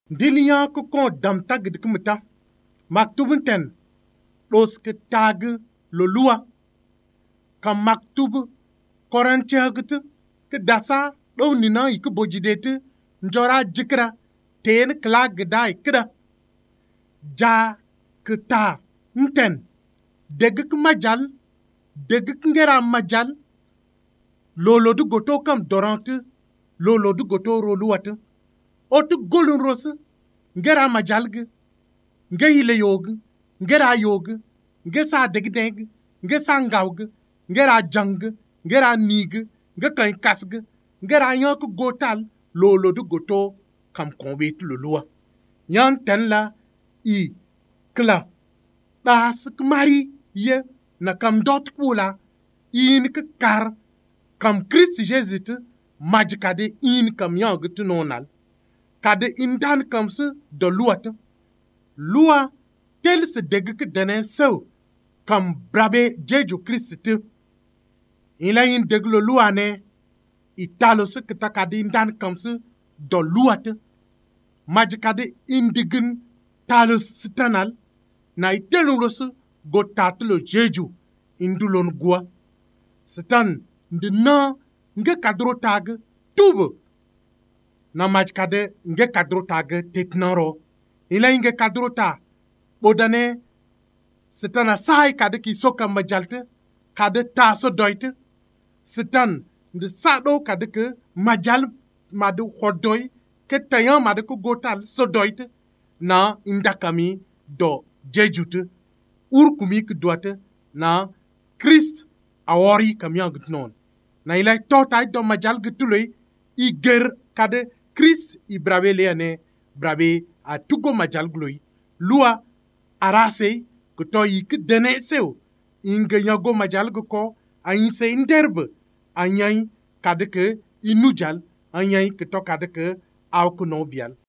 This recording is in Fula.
Diliyan ku kon damta gidkumta maktubun ten dos ke tag lo lua kam maktub korantiagit ke dasa do nina ik bojidete njora jikra ten kla gida ikda ja ke ta nten degik majal degik ngera majal lolo du goto kam dorante lolo du goto roluwate otu golun ros ngera majalg nge hile yog ngera yog nge sa degdeg nge sa ngawg ngera jang ngera nig nge kan kasg ngera yok gotal lolo du goto kam konbet lolua yan ten la I kla das mari ye na kam dot pula in ke kar kam Christ Jesus majkade in kam yang tu nonal kade indan kam se de lua tel se degik denen sew kam brabe Jeju Christ te ila in deglo lua ne italo se kita kade indan kam se de te majkade indigin talo sitanal na itelu rosu go tatlo Jeju indulon gua sitan de na nge kadro tag tubu na majkade nge kadro tag tetnaro ila nge kadro ta bodane sitan sai kade ki soka majalte kade ta so doite sitan de sado kade ke majal madu khodoy ke tayan madu ko gotal so doite na indakami do jejute urkumi ke doite na Christ awori kamyan gutnon na ila tota do majal gutuloy I ger kade Christ I brabe leane brabe a tugo majal gloy lua arase kuto yik dene sew inge nyago majal ko ayinse inderbe anyai kade ke inujal anyai kuto kade ke awkuno bial